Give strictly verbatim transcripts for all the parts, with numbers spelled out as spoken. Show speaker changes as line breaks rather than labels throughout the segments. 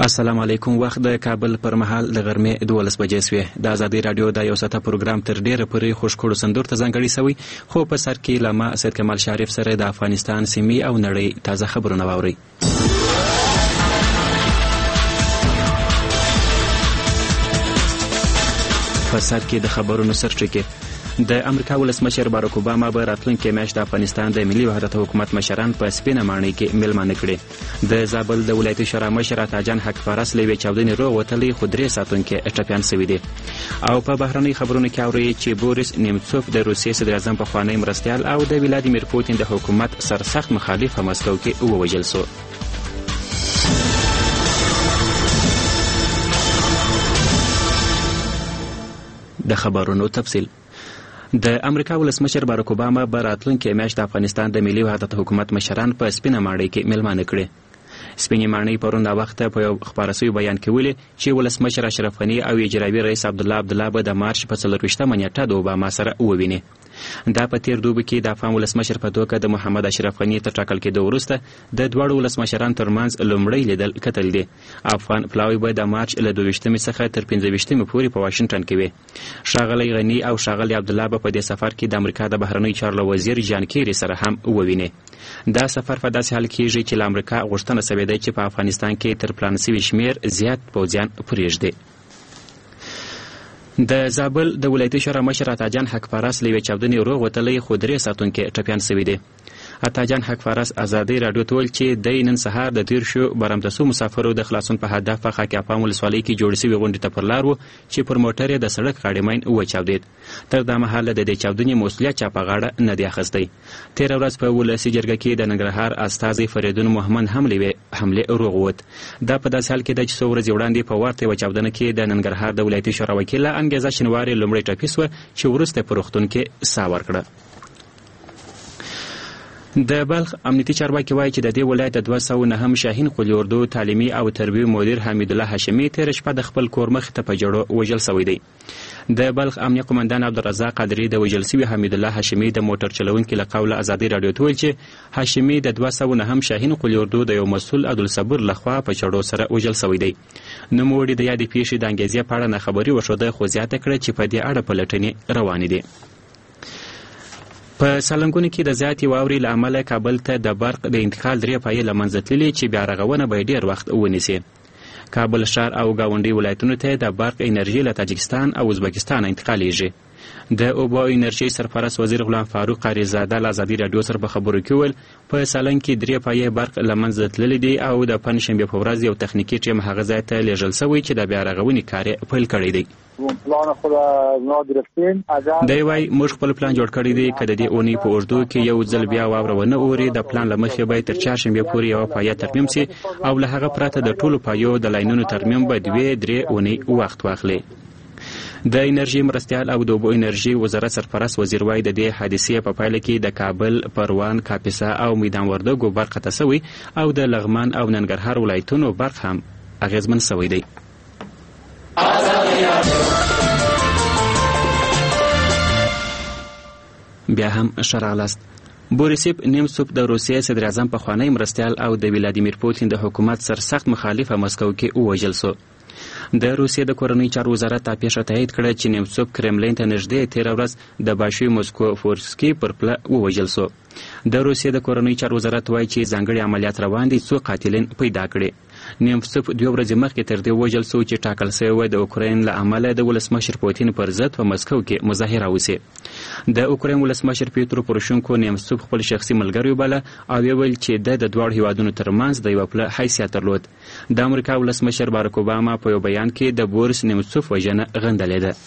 السلام علیکم. وخت د کابل پر مهال د غرمې دولس بجې سوې. د ازادي رادیو د یو ساعته پروګرام تر ډیره پورې خوشکړو سندور ته ځانګړی سوی، خو په سر کې له ما سید کمال شریف سره د افغانستان سیمې او نړۍ تازه خبرونه واورئ. په سر کې د خبرونو سرچینې. د امریکا ولسمشر باراک اوباما به راتلونکې میاشت د افغانستان د ملي وحدت حکومت مشران په سپینه ماڼۍ کې میلمانه کړي. د زابل د ولایتي شورا مشر عطاجان حق پرست له یوې چاودنې روغ وتلی، خو درې ساتونکي ټپیان سوي دي. او په بهرنۍ خبرونو کې اورئ چې بوریس نیمڅوف د روسیې صدر اعظم پخوانی مرستیال او د ولادیمیر پوتین د حکومت سرسخت مخالف په مسکو کې ووژل سو. د خبرونو تفصیل. د امریکا ولسمشر باراک اوباما به راتلونکې میاشت د افغانستان د ملي وحدت حکومت مشران په سپینه ماڼۍ کې میلمانه کړي. سپینې ماڼۍ پرون وخته په یو خپاره سوي بیان کې ویلي چې ولسمشر اشرف غني او اجرایي رئیس عبدالله عبدالله به د مارچ په څلرویشتمه نیټه د اوباما سره وویني. دا په تیر دوبي کې د افغان ولسمشر په توګه د محمد اشرف غني تر ټاکل کېدو وروسته د دواړو ولسمشرانو ترمنځ لومړی لیدل کتل دي. افغان پلاوی به د مارچ له دوه ویشتمې څخه تر پنځه ویشتمې پورې په واشنګټن کې وي. ښاغلی غني او ښاغلی عبدالله به په دې سفر کې د امریکا د بهرنیو چارو وزیر جان کیري سره هم وویني. دا سفر په داسې حال کېږي چې له امریکا غوښتنه سوې ده چې په افغانستان کې تر پلان سوي شمېر زیات پوځیان پرېږدي. د زابل د ولایتي شورا مشر عطاجان حق پرست له یوې چاودنې روغ وتلی، خو درې ساتونکي ټپیان سوي دي. عطاجان حق پرست ازادي رادیو ته ویل چې دی نن سهار د تیر شو برمتسو مسافرو د خلاصون په هدف په خاک افغان ولسوالۍ کې جوړ سوي غونډې ته پر لار و چې پر موټر یې د سړک غاړې مین وچاودېد. تر دا مهاله د دې چاودنې مسؤلیت چا په غاړه نه دی اخیستی. تېره ورځ په ولسي جرګه کې د ننګرهار استازی فریدون محمد هم له یوې حملې روغ ووت. دا په داسې حال کې ده چې څو ورځې وړاندې په ورته یوه چاودنه کې د ننګرهار د ولایتي شورا وکیله انګیزه شینواري لومړی ټپي سوه چې وروسته په روغتون کې ساه ورکړه. د بلخ امنیتي چارواکي وایي چې د دې ولایت د دوه سوه نهم شاهین قلي اردو تعلیمي او تربیوي مدیر حمیدالله هاشمي تېره شپه د خپل کور مخې ته په جړو وژل سوی دی. د بلخ امنیه قمندان عبدالرزاق قادري د وژل سوي حمیدالله هاشمي د موټر چلوونکي له قوله ازادي رادیو ته ویل چې هاشمي د دوه سوه نهم شاهین قلي اردو د یو مسؤل عبدالصبور لخوا په چړو سره وژل سوی دی. نوموړي د یادې پیښې د انګیزې په اړه ناخبري وښوده، خو زیاته کړه چې په دې اړه پلټنې روانې دي. په سالنګونو کې د زیاتې واورې له امله کابل ته د برق د انتقال درې پایې له منځه تللي چې بیا رغونه به یې ډېر وخت ونیسي. کابل ښار او ګاونډي ولایتونو ته د برق انرژي له تاجکستان او ازبکستان انتقالیږي. د اوبو انرژي سرپرست وزیر غلام فاروق قاریزاده له ازادي رادیو سره په خبرو کې ویل په سالنګ کې درې پایې برق له منځه تللي دي او د پنجشنبې په ورځ یو تخنیکي ټیم هغه ځای ته لیږل سوی چې د بیا رغونې کار یې پیل کړی دی. دی وایي موږ خپل پلان جوړ کړی دی که د دې اونۍ په اوږدو کې یو ځل بیا واوره ونه اوري، د پلان له مخې به تر چهارشنبې پورې یوه پایه ترمیم سي او له هغه پرته د ټولو پایو د لاینونو ترمیم به دوې درې اونۍ وخت واخلي. د انرژي مرستیال او د اوبو انرژي وزارت سرپرست وزیر وایي د دې حادثې په پایله کې د کابل، پروان، کاپیسا او میدان وردګو برق قطع سوی او د لغمان او ننګرهار ولایتونو برق هم اغیزمن سوی دی. بیا هم ښه راغلاست. بوریسیف نیمڅوف د روسیې صدر اعظم پخوانی مرستیال او د ولادیمیر پوتین د حکومت سرسخت مخالف مسکو کې ووژل سو. د روسیې د کورنۍ چارو وزارت دا پیښه تایید کړه چې نیمڅوف کرملین ته نږدې تېره ورځ د باشوي موسکو فورسکي پر پله ووژل سو. د روسیې د کورنۍ چارو وزارت وایي چې ځانګړي عملیات روان دي څو قاتلین پیدا کړي. نیمڅوف دوه ورځې مخکې تر دې وژل سو چې ټاکل سوی وه د اوکراین له امله د ولسمشر پوتین پر ضد په مسکو کې مظاهره وسي. د اوکراین ولسمشر پیترو پوروشنکو نیمڅوف خپل شخصي ملګری وباله او ویل چې د د دواړو هیوادونو ترمنځ د یوه پله حیثیت درلود. د امریکا ولسمشر باراک اوباما په یو بیان کې د بوریس نیمڅوف وژنه غندلې ده.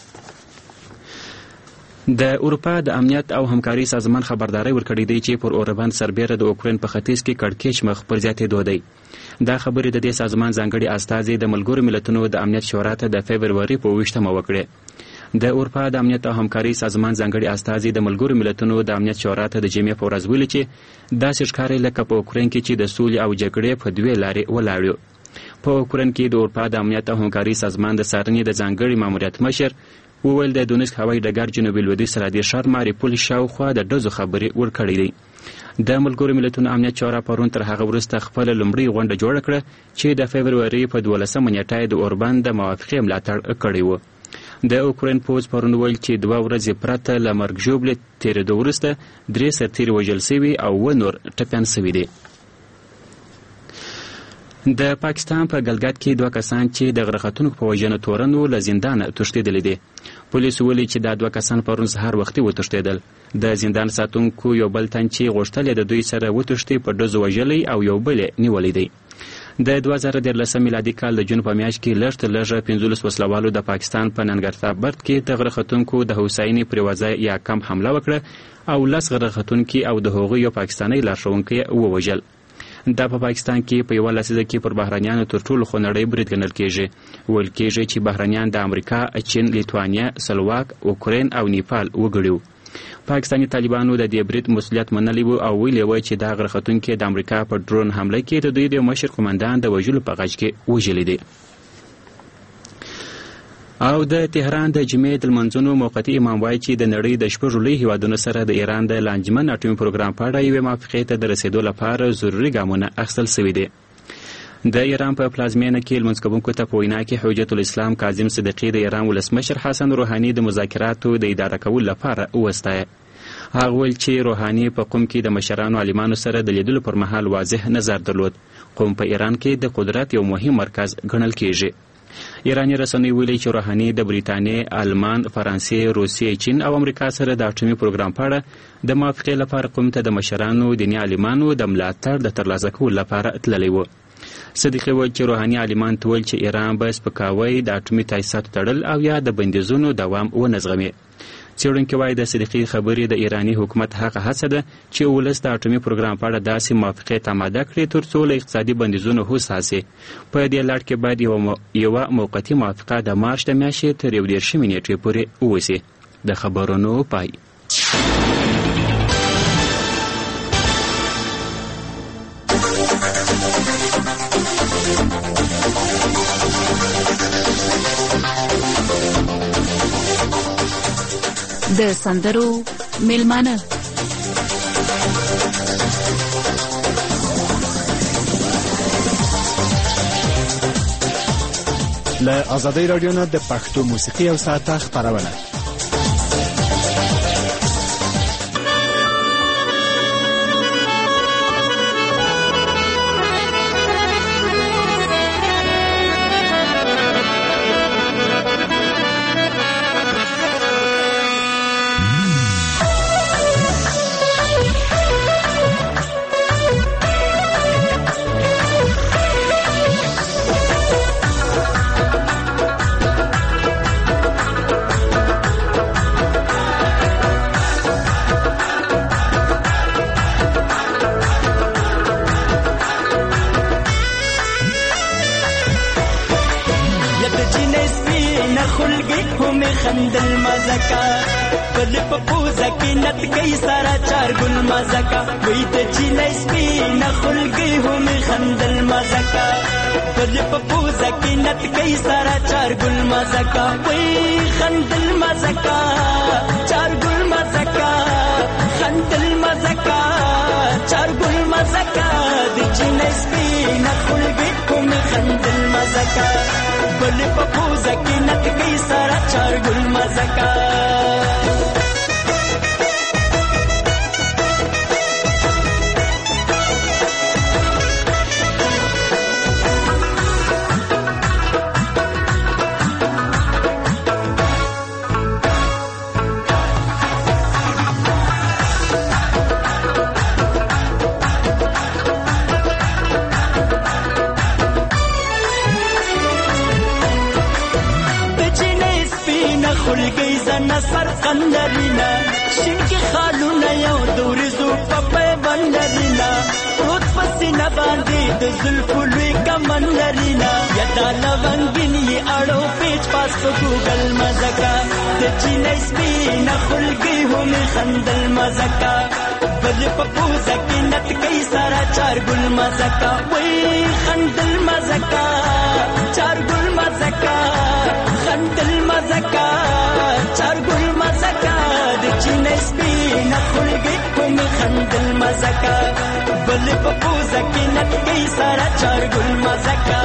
د اروپا د امنیت او همکاري سازمان خبرداری ورکړی دی چې پر اوربند سربیره د اوکراین په ختیځ کې کړکېچ مخ پر زیاتېدو دی. دا خبرې د دې سازمان ځانګړي استازي د ملګرو ملتونو د امنیت شورا ته د فبروري په اوویشتمه وکړې. د اروپا د امنیت او همکاري سازمان ځانګړي استازي د ملګرو ملتونو د امنیت شورا ته د جمعې په ورځ ویلي چې داسې ښکاري لکه په اوکراین کې چې د سولې او جګړې په دوې لارې ولاړ یو. په اوکراین کې د اروپا د امنیت او همکاري سازمان د څارنې د ځانګړي ماموریت مشر وویل د دونیسک هوایي ډګر جنوبي لویدیځ سرحدي ښار ماریپول شاوخوا د ډزو خبرې ورکړې دي. د ملګرو ملتونو امنیت شورا پرون تر هغه وروسته خپل لومړی غونډه جوړه کړه چې د فبروري په دولسمه نیټه د اوربان د موافقې ملاتړ کړی و. د اوکراین پوځ پرون ویل چې دوه ورځې پرته له مرګ ژوبلې تېرېدو وروسته درې سرتیري وژل سوي او اووه نور ټپیان سوي دي. د پاکستان په ګلګت کې دوه کسان چې د غره ختونکو په وژنه تورن له زندانه تښتېدلي دي. پولیسو ویلي چې دا دوه کسان پرون سهار وختي وتښتېدل. د زندان ساتونکو یو بل تن چې غوښتل د دوی سره وتښتي په ډزو وژلی او یو بل یې نیولی دی. د دوه زره دیارلسم میلادي کال د جون په میاشت کې لږ تر لږه پنځلس وسلوالو د پاکستان په ننګرهار کې د غره ختونکو د هوساینې پرېوځای یا کمپ حمله وکړه او لس غره ختونکي او د هغوی یو پاکستاني لارښوونکی ووژل. دا په پاکستان کې په یوه لسیزه کې پر بهرنیانو تر ټولو خونړی برید ګڼل کېږي. ویل کېږي چې بهرنیان د امریکا، چین، لیتوانیا، سلواک، اوکراین او نیپال وګړي وو. پاکستاني طالبانو د دې برید مسؤلیت منلی و او ویلي و چې دا غره ختونکي د امریکا په ډرون حمله کې د دوی د مشر قمندان د وژلو په غږ کې وژلی دی. او د تهران د جمعې د لمانځنو موقتي امام وایي چې د نړۍ د شپږو لویو هیوادونو سره د ایران د لانجمن اټومي پروګرام په اړه یوې موافقې ته د رسېدو لپاره ضروري ګامونه اخیستل سوي دي. د ایران په پلازمینه کې لمونځ کوونکو ته په وینا کې حجت الاسلام کاظم صدیقي د ایران ولسمشر حسن روحاني د مذاکراتو د اداره کولو لپاره وستایه. هغه ویل چې روحاني په قم کې د مشرانو عالمانو سره د لیدلو پر مهال واضح نظر درلود. قم په ایران کې د قدرت یو مهم مرکز ګڼل کېږي. ایراني رسنیو ویلي چې روحاني د بریتانیې، آلمان، فرانسې، روسیې، چین او امریکا سره د اټومي پروګرام په اړه د موافقې لپاره قم ته د مشرانو دیني عالمانو د ملاتړ د ترلاسه کولو لپاره تللی و. صدیقي ویل چې روحاني عالمان ته ویل چې ایران به سپکاوی، د اټومي تاسیساتو تړل او یا د بندیزونو دوام ونه زغمي. څېړونکي وایي د صدیقي خبرې د ایراني حکومت هغه هڅه ده چې ولس د اټومي پروګرام په اړه داسې موافقې ته آماده کړي تر څو له اقتصادي بندیزونو هوس حاصل. په دې لړ کې باید یوه یو موقتي موافقه د مارچ د میاشتې تر یو دېرشمې نیټې پورې ووسي. د خبرونو پای.
د سندرو میلمانه
له آزادۍ راډیو نه د پښتو موسیقي او ساعته خپرونه.
خندل مزکا بل په پوزه کې نت کوي سارا چار ګل مزکا وې ته چې لسپی نه خلګي هم خندل مزکا بل په پوزه کې نت کوي سارا چار ګل مزکا وې خندل مزکا چار ګل مزکا خندل مزکا چار ګل مزکا د چې لسپی نه خلګي هم خندل مزکا بل په پوزه کې نت کوي سارا چار ګل مزکا خلګي زنه سر قندرینا شینکی خالونه یو دورزو په پیبند لرینا روت پسینه باندې د زلفو لوی کمن لرینا یدا لونګینی اړو پیچ پاس په ګوګل مزکا د چینه سپینه خلګي هم خندل مزکا بل په پوزه کې نت کوي سارا چار ګل مزکا وای خندل مزکا چار ګل مزکا خندل مزکا چار ګل مزکا د چینه سپینه خلګي خلګي کوم خندل مزکا بل په پوزه کې نټکي سارا چار ګل مزکا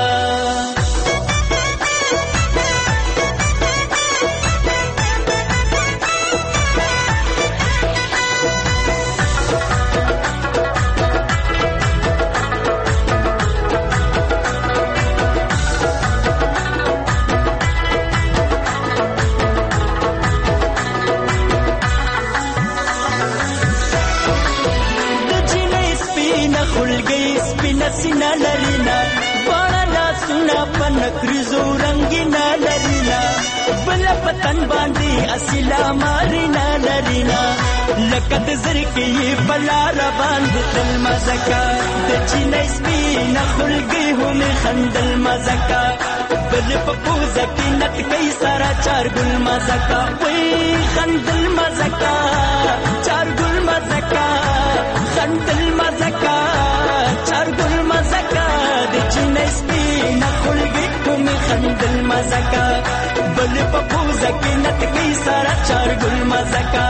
سینا لرینا بالا لاسونا پنکرزو رنگینا لرینا بلا پتن باندی اصیلا مارینا لرینا لکد زرکی بلا ربان بتل مزکا دچینا سپینا خلگی ہومی خندل مزکا بل پپوزا کی نتکی سارا چار گل مزکا وی خندل مزکا چار گل مزکا خندل مزکا چار گل مزکا دچینا سپینا خلگی ہومی خندل مزکا بل پپوزا کی نتکی سارا چار گل مزکا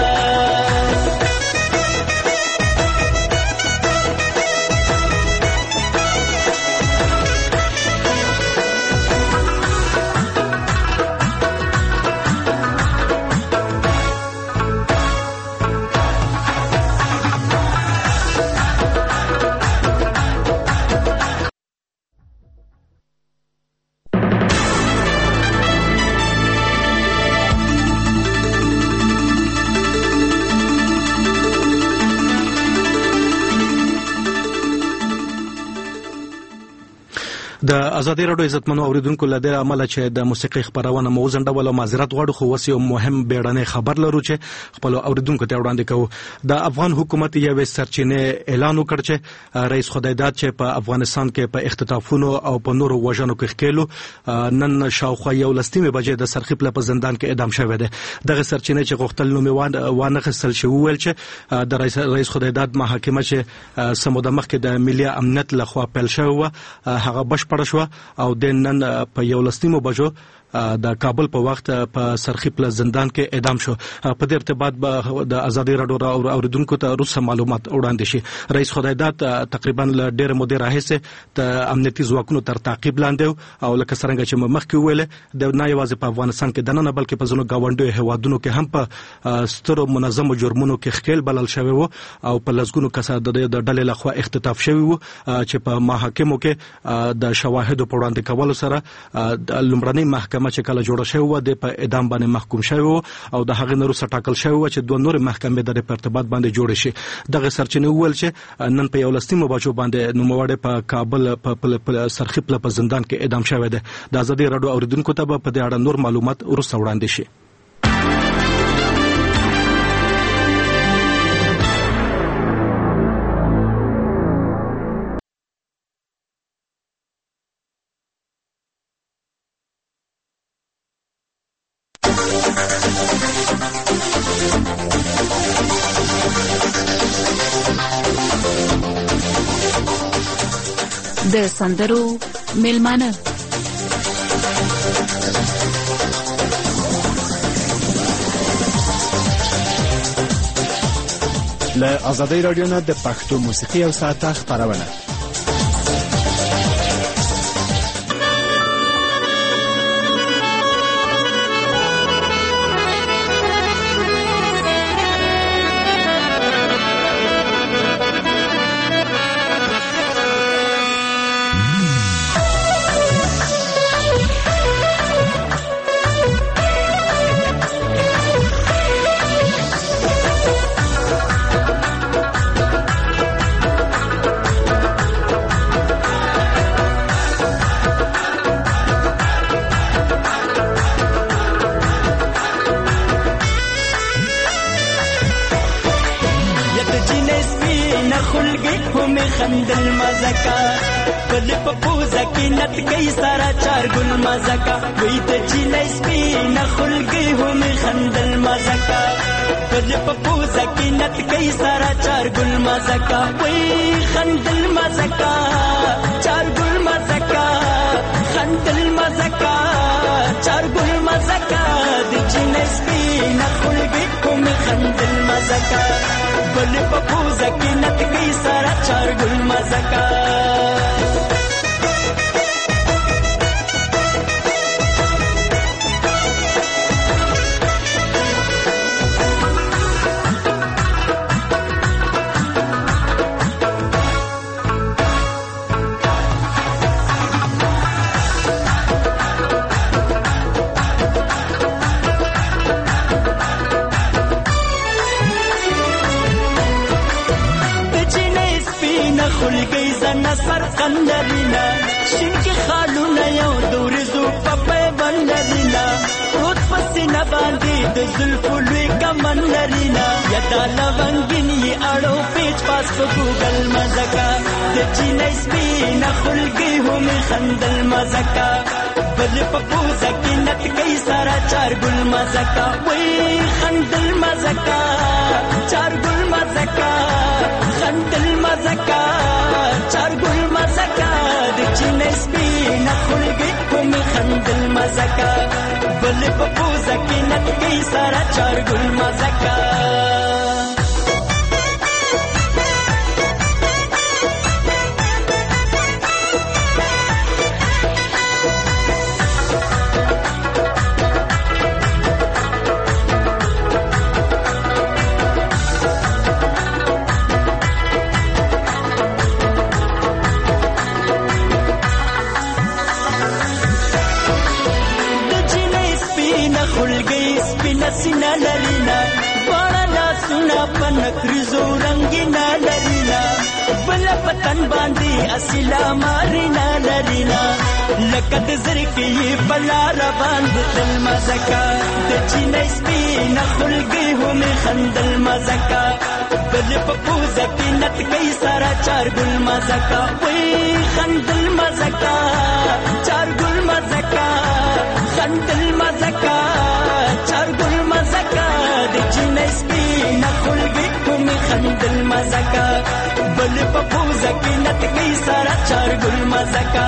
د ازادي راډیو عزتمنو اوریدونکو لدې عمله چې د موسیقي خبرونه مو زنده ولا معذرت غواړو خو وسی مهم بیړنی خبر لرو چې خپل اوریدونکو ته وړاندې کوو د افغان حکومت یو سرچینه اعلان وکړ چې رئیس خدایداد چې په افغانستان کې په اختطافونو او په نورو وژنو کې ښکېلو نن شاوخوا یو لستیمه بجې د سرخیپله په زندان کې اعدام شوی دی دغه سرچینه چې غوښتل نو وانه خسل شو ویل چې د رئیس خدایداد محاکمه چې سموده مخکې د ملي امنیت لخوا پیل شوی هغه بشپړ شو او د نن په یو لستیمو بجو د کابل په وخت په سرخیپله زندان کې اعدام شو په دې ارتباط به د ازادي راډیو اوریدونکو ته روسه معلومات وړاندې شي رئیس خدایداد تقریبا له ډېر مودې راهیسې د امنیتي ځواکونو تر تعقیب لاندې او لکه څنګه چې مخکې ویل د نه یوازې په افغانستان کې دننه بلکې په ځینو ګاونډیو هیوادونو کې هم په سترو منظمو جرمونو کې ښکېل بلل شوی وو او په لسګونو کسان د ډلې لخوا اختطاف شوی وو چې په محاکمو کې د شواهدو په وړاندې کولو سره د لومړنۍ محکمه چې کله جوړه شوی و د په اعدام باندې محکوم شوی او د هغې نه وروسته ټاکل شوی و چې دوه نورې محکمې د دې په ارتباط باندې جوړې شي دغه سرچینې وویل چې نن په یولسمو بجو باندې نوموړی په کابل په سرخیپله په زندان کې اعدام شوی دی د ازادي راډیو اوریدونکو ته به په دې اړه نور معلومات وروسته وړاندې شي
د سندرو میلمانه
له ازادي راډیو نه د پښتو موسیقي او ساعته خبرونه
خندل مزکا بل په پوزه کې نټکي سارا چار ګل مزکا وې ته چې لسپي نه خلګي هم خندل مزکا بل په پوزه کې نټکي سارا چار ګل مزکا وې خندل مزکا چار ګل مزکا خندل مزکا چار ګل مزکا د چې لسپي نه خلګي هم خندل مزکا مزکا بل په پوزه کې نت کوي سره چار ګل مزکا خلګي زنه سر قندلینا شینکی خالونه یو دورزو په بندلینا روت پسینه باندې د زلفو لوی کمن لرینا یدا لونګینی اړو پیچ پاس په ګوګل مزکا د چینه سپینه خلګي هم خندل مزکا بل په پوزه کې نت کوي سره چار ګل مزکا وای خندل مزکا چار ګل مزکا خندل مزکا چار ګل مزکا د چینه سپینه خلګي هم خندل مزکا بل په پوزه کې نت کوي سره چار ګل مزکا سینا لرینا بارا لاسونا پنکرزو رنگینا لرینا بلا پتن باندی اصلا مارینا لرینا لکد زرکی بلا رباند دل مزکا دچینا سپینا خلگی هم خندل مزکا بل پپوزا کی نت کئی سارا چار گل مزکا وی خندل مزکا چار گل مزکا خندل مزکا چار گل مزکا د چینه سپینه خلګي کوم خندل مزکا بل په پوزه کې نت کوي سره چار ګل مزکا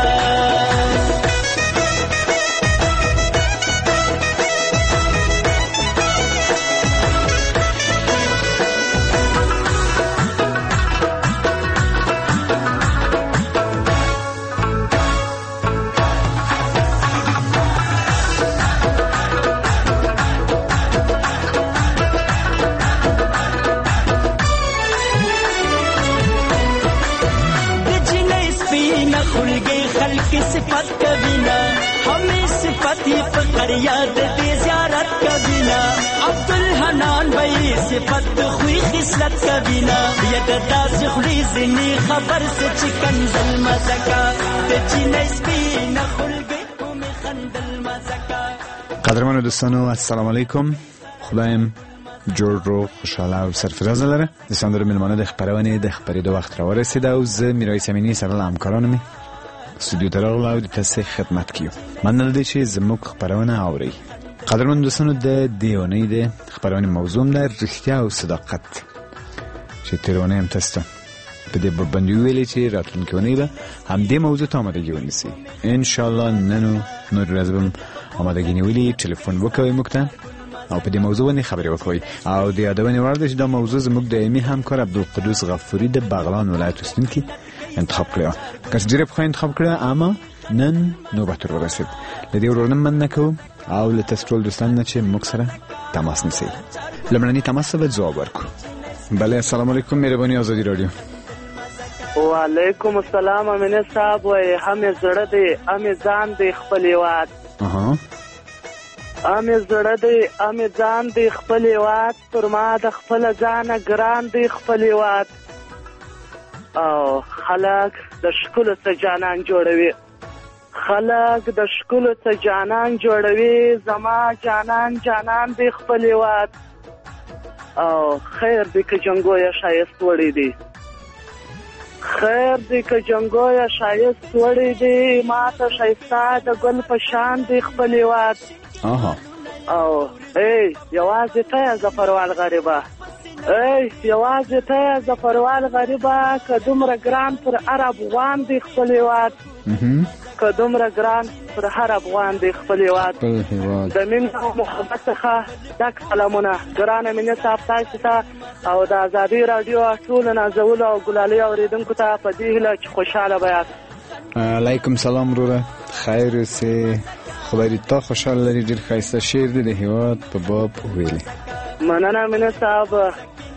خلق صفت کبینا ہمیں صفتی فقر یاد دے زیارت کبینا عبدالحنان بھائی صفت خوی خصلت کبینا ید داس خلی زنی خبر سے چکن زل مزکا تچینه سپینا خلقی کوم خندل مزکا.
قدرمن دوستانو السلام علیکم، خدایم جوړ رو خوشاله او سرفراز لره. د سندرو ملمانه د خبرونه د خبرې د وخت را ورسید او زه میرایس امینی سره له همکارانم استودیو ته راغلم او د تاسو خدمت کیو. مننه دي چې زموږ خبرونه اوري. قدرمن دوستانو د دیونه د خبرونه موضوع د رښتیا او صداقت چې ترونه هم تاسو په دې باندې ویلي چې راتلونکي ونی به هم دې موضوع ته آمادګي ونیسي ان شاء الله. نن نور ورځم آمادګي نیولې ټلیفون وکوي موږ ته او په دې موضوع باندې خبرې وکړي او د یادونه ورده چې دا موضوع زموږ د ایمي همکار عبدالقدوس غفوری د بغلان ولایت اوسیدونکي انتخاب کړو. کس ډیره په انتخاب کړو اما نن نوبت ورسید. لدې ورونه من نکو او له تاسو ټول دوستانو چې موږ سره تماس نیسي. لمړنی تماس به جواب ورکو. بله السلام علیکم، مهرباني آزادی رادیو.
وعلیکم السلام امینه صاحب، وای هم زړه دې هم ځان دې خپل یوات.
اها
امې زړه دې امې ځان دې خپل وات، پر ما د خپل ځان ګران دې خپل وات. او خلک د شکل څخه جانان جوړوي، خلک د شکل څخه جانان جوړوي، زما جانان جانان دې خپل وات. او خیر دې که جنګویا شایست وړي دي، خیر دې که جنګویا شایست وړي دي، ما ته شایسته د ګل په شان دې خپل وات.
آها
او ای یوازې ته زفروال غریبه، ای یوازې ته ظفروال غریبه که دومره ګران پر هر افغان دی خپل هېواد که دومره ګران پر هر افغان دی خپل هېواد د مینې او محبت څخه ډک سلامونه ګرانه مینې صاحب تاسو ته او د ازادي راډیو ټولو نازولو او ګلالۍ اورېدونکو ته په دې هیله چې خوشحاله به یاست.
علیکم سلام وروره، خیر اوسې، خدای دې تا خوشحاله لري. ډېر ښایسته شعر دی د هېواد په باب ویلې.
مننه مینې صاحب.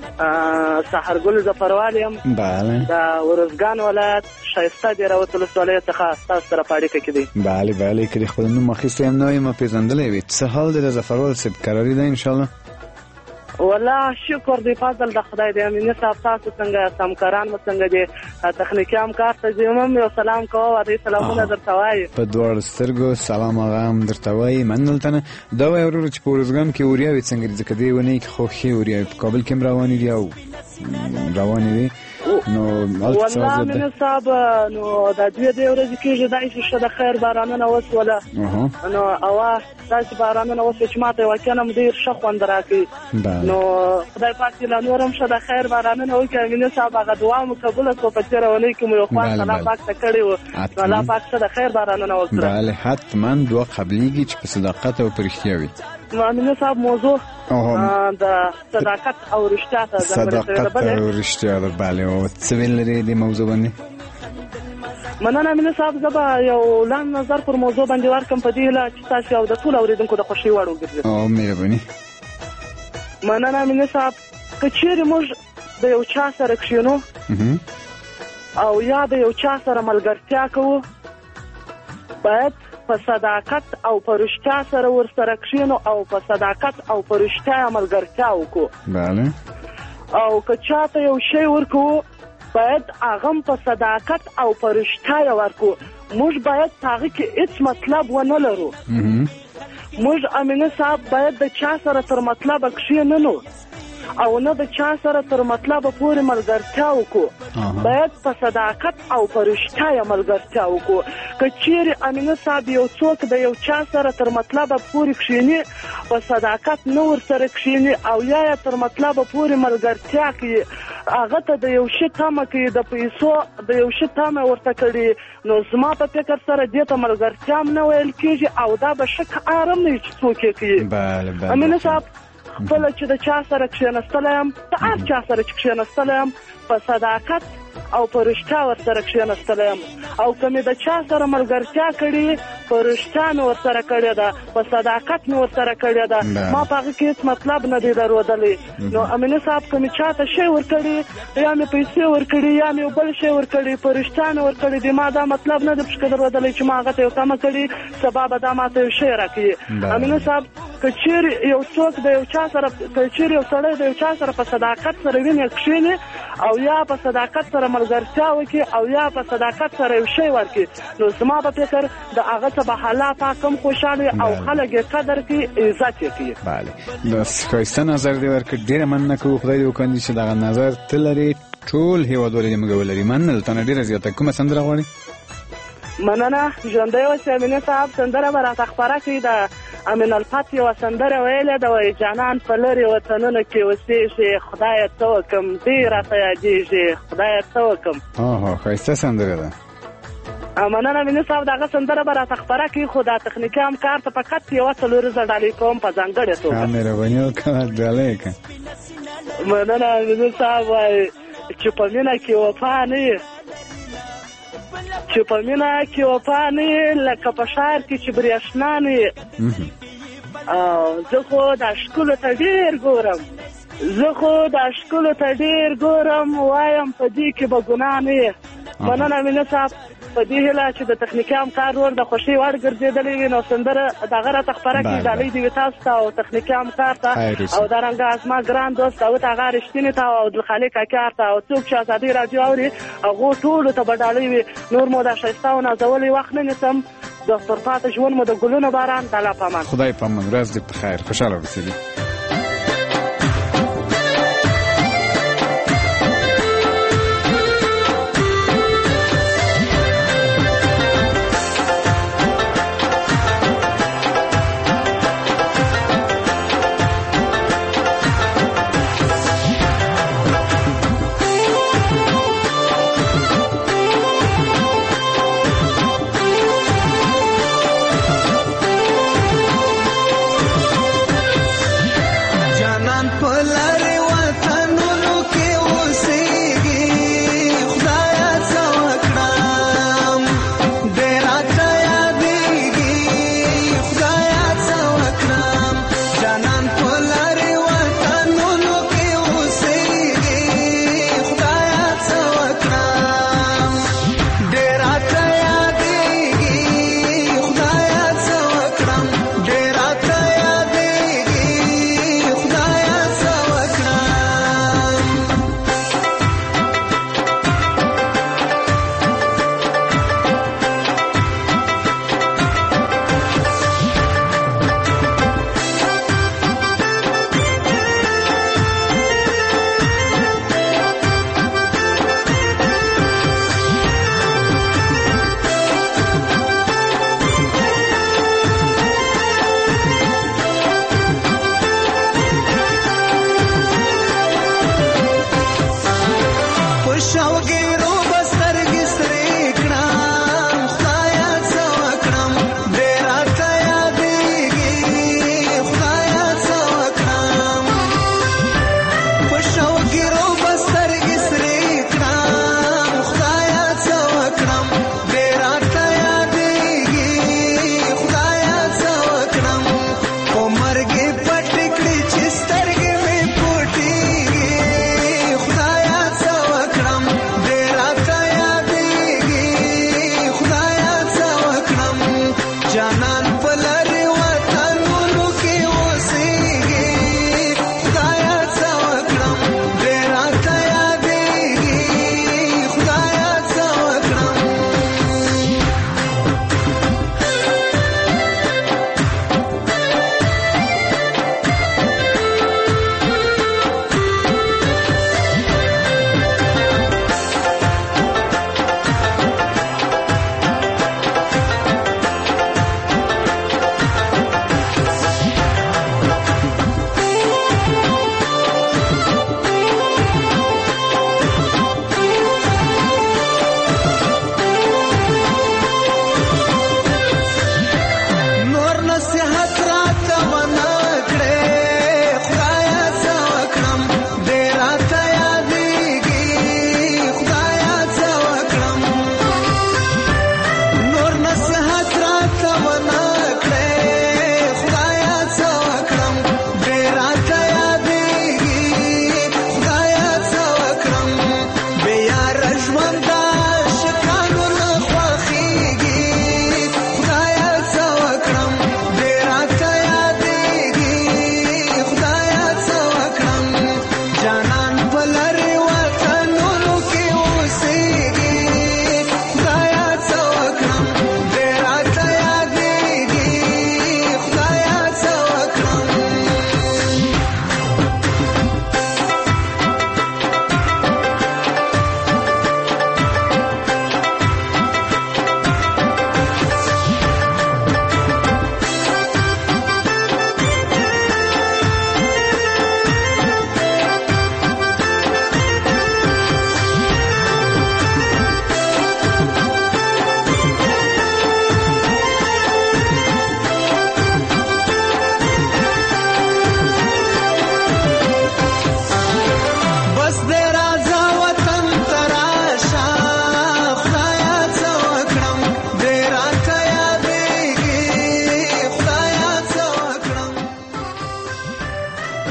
سحرګل ظفروال یم
بله
د ورزګان ولایت ښایسته دیروت ولسوالۍ څخه ستاسو سره په اړیکه کې دی.
بله بله که د خپل نوم اخیستی یم نه یم پېژندلی وي. څه حال دی د ظفروال صاحب؟ قراري ده انشاءالله؟
والله شکر دی فضل د خدای دی. امینه صاحب تاسو څنګه یاست؟ همکاران مو څنګه دي؟ تخنیکي همکار ته زه هم یو سلام کوم او دې سلامونه درته وایي.
په دواړو سترګو سلام هغه هم درته وایي. مننه له نه. دا وایه ورور چې په ورزګان کې وریاوې څنګه دي؟ ځکه دې ونې کې خو ښې وریاوې په کابل کې هم روانې دي او روانې دي. نو
والله مینه صاحب نو د دوی دې ورځې کېږي دا چې د خیر بارانونه وسوله نو هوا داسې بارانونه وسوه چې ماته واقعا هم ډېر ښه خوند راکوي. نو خدای پاک دې لا نور هم ښه د خیر بارانونه وکړي. مینه صاحب هغه دعا مو قبوله شوه په تېره اونۍ کې مو یو خوند الله پاک ته کړی و. نو الله پاک ښه د خیر بارانونه وکړه.
بله حتما دعا قبلیږي چې په صداقت او په رښتیا وي.
مینه صاحب موضوع د صداقت او رښتیا ته
صداقت او رښتیا ده. بله او څه ویل لري دې موضوع باندې؟
مننه مینه صاحب. زه به یو لاندې نظر پر موضوع باندې ورکړم په دې هیله چې تاسو او د ټولو اورېدونکو د خوښۍ وړ وګرځئ.
او مهرباني.
مننه مینه صاحب. که چیرې موږ د یو چا سره کښېنو او یا د یو چا سره ملګرتیا کوو باید په صداقت او په رښتیا سره ورسره کښېنو او په صداقت او په رښتیا ملګرتیا وکړو.
بله.
او که چاته یو شی ورکوو باید هغه په صداقت او په رښتیا یې ورکړو. موږ باید په هغه کې هېڅ مطلب ونه لرو. موږ امینه صاحب باید د چا سره تر مطلبه کښېننو او نه د چا سره تر مطلبه پورې ملګرتیا وکړو. باید په صداقت او په رښتیا یې ملګرتیا وکړو. که چیرې امینه صاحب یو څوک د یو چا سره تر مطلبه پورې کښېني په صداقت نه ورسره کښېني او یا یې تر مطلبه پورې ملګرتیا کوي هغه ته د یو شي تمه کوي د پیسو د یو شي تمه ورته کړي نو زما په فکر سره دې ته ملګرتیا هم نه ویل کېږي او دا به ښه کار هم نه وي چې څوک یې کوي. امینه صاحب خپله چې د چا سره کښېنستلی یم د هر چا سره چې کښېنستلی یم په صداقت او په رښتیا ورسره کښېنستلی یم او که مې د چا سره ملګرتیا کړې په رښتیا مې ورسره کړې ده په صداقت مې ورسره کړې ده. ما په هغه کې هېڅ مطلب نه دی درلودلی. نو امینه صاحب که مې چا ته شی ورکړي یا مې پیسې ورکړي یا مې یو بل شی ورکړي په رښتیا مې ورکړي دی ما دا مطلب نه دی پشکې درلودلی چې ما هغه ته یو تمه کړي سبا به دا ماته یو شی راکوي. امینه صاحب که چیرې یو څوک د یو چا سره که چیرې یو سړی د یو چا سره په صداقت سره وینې کښېني او یا په صداقت سره ملګرتیا وکړي او یا په صداقت سره یو شی ورکړي نو زما په فکر د هغه څه به الله پاک هم خوشحاله او خلک یې قدر کوي عزت یې کوي.
بله بس ښایسته نظر دې ورکړ. ډېره مننه کوو. خدای دې وکړي چې دغه نظر ته لرې ټول هېوادوال دې موږ ولري. مننه له تانه ډېره زیاته. کومه سندره غواړې؟
مننه ژوندی اوسې امینه صاحب. سندره به راته خپره کړي د امین الفت یوه سندره ویلې ده وایي جانان په لرې وطنونو کې اوسېږي خدایه څه وکړم ډېر راته یادېږي خدایه څه وکړم.
اوهو ښایسته سندره ده.
مننه امینه صاحب. دغه سندره به راته خپره کړي خو دا تخنیکي همکار ته فقط یوه څلوریزه ډالۍ کوم په ځانګړې توګه.
مهرباني وکړه ډالۍ یې کړه.
مننه امینه صاحب. وایي چې په مینه کې وفا نه وي چې په مینه کې وفا نه وي لکه په ښار کې چې برېښنا نه وي. زه خو دا ښکلو ته ډېر ګورم زه خو دا ښکلو ته ډېر ګورم وایم په دې کې به ګناه نه وي. مننه امینه صاحب. په دې هیله چې د تخنیکي همکار ور د خوښۍ وړ ګرځېدلی وي نو سندره دغه راته خپره کړي ډالۍ دې وي تاسو ته او تخنیکي همکار ته او دارنګه زما ګران دوست داود هغه رښتینې ته او عبدالخالق کاکار ته او څوک چې ازادي راډیو اوري هغو ټولو ته به ډالۍ وي. نور مو دا ښایسته او نازولی وخت نه نیسم. د پرپاته ژوند مو د ګلونو باران د الله په امان.
خدای په امان. ورځ دې په خیر. خوشحاله اوسېږئ.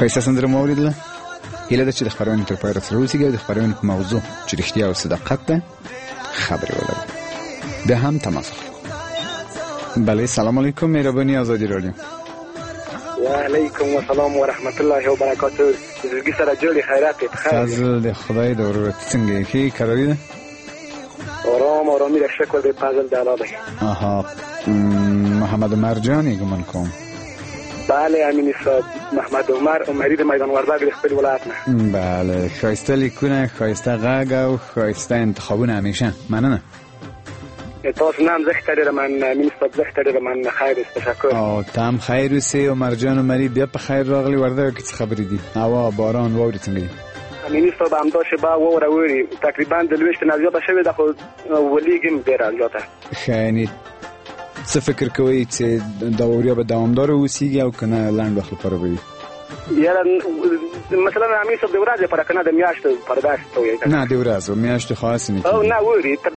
ښایسته سندره مو اورېدله. هیله ده چې د خپرونې تر پایه راسره اوسئ او د خپرونې په موضوع چې رښتیا او صداقت ده خبرې ولرئ. بیا هم تماس اخلو. بله سلام علیکم، مهرباني آزادي رادیو.
وعلیکم السلام و رحمت الله و برکاته. زړګي سره جوړې خیرات
فضل د خدای د ورورت څنګه یې کاروي ده؟
آرام آرامی در شکل به فضل د الله ده.
آها محمد عمر جانی ګمان کوم.
بله امین صاحب، محمد عمر عمری د میدان وردګ د خپل ولایت نه.
بله ښایسته لیکونه، ښایسته غږ او ښایسته انتخابونه همیشه. مننه.
تاسو نام زه ښه ډېره من امین صاحب، زه ښه ډېره من خیر است. تشکر.
او تام خیر اوسې. عمر جان عمری بیا په خیر راغلی. وردګ کې څه خبرې دي؟ هوا باران واورې څنګه دي؟
امین صاحب همدا شبه واوره ووري تقریبا د لوېشت نه زیاته شوې ده، خو ولیږي ډېره زیاته.
ښه یعنې څه فکر کوئ چې دا ووریا به دوامداره اوسیږي او که نه لنډ وخت لپاره به وي؟
یاره مثلا امین صاحب د ورځې لپاره که نه د میاشتو لپاره داسې ته وایي.
نه د ورځو میاشتو خاص نه
او نه ووري